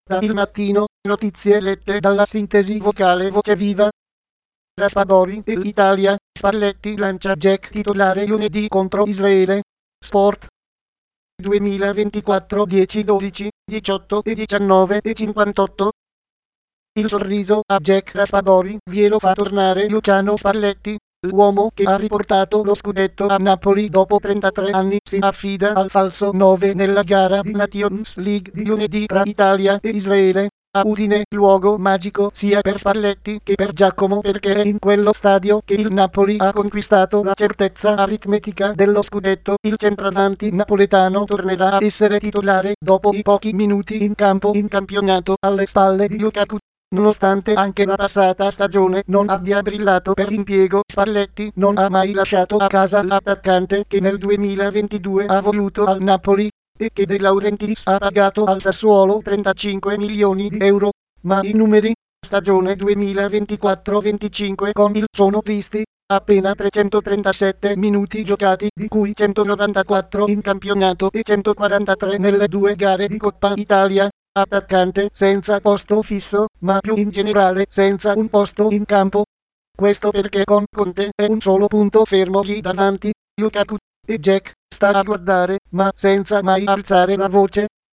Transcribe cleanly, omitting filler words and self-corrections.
Da Il Mattino, notizie lette dalla sintesi vocale Voce Viva. Raspadori dell'Italia, Spalletti lancia Jack titolare lunedì contro Israele. Sport 2024 10-12, 18 e 19 e 58. Il sorriso a Jack Raspadori glielo fa tornare Luciano Spalletti. L'uomo che ha riportato lo scudetto a Napoli dopo 33 anni si affida al falso 9 nella gara di Nations League di lunedì tra Italia e Israele. A Udine, luogo magico sia per Spalletti che per Giacomo, perché è in quello stadio che il Napoli ha conquistato la certezza aritmetica dello scudetto. Il centravanti napoletano tornerà a essere titolare dopo i pochi minuti in campo in campionato alle spalle di Lukaku. Nonostante anche la passata stagione non abbia brillato per impiego, Spalletti non ha mai lasciato a casa l'attaccante che nel 2022 ha voluto al Napoli e che De Laurentiis ha pagato al Sassuolo 35 milioni di euro. Ma i numeri, stagione 2024-25 con il sono tristi. Appena 337 minuti giocati, di cui 194 in campionato e 143 nelle due gare di Coppa Italia. Attaccante senza posto fisso, ma più in generale senza un posto in campo. Questo perché con Conte è un solo punto fermo lì davanti, Lukaku, e Jack sta a guardare, ma senza mai alzare la voce.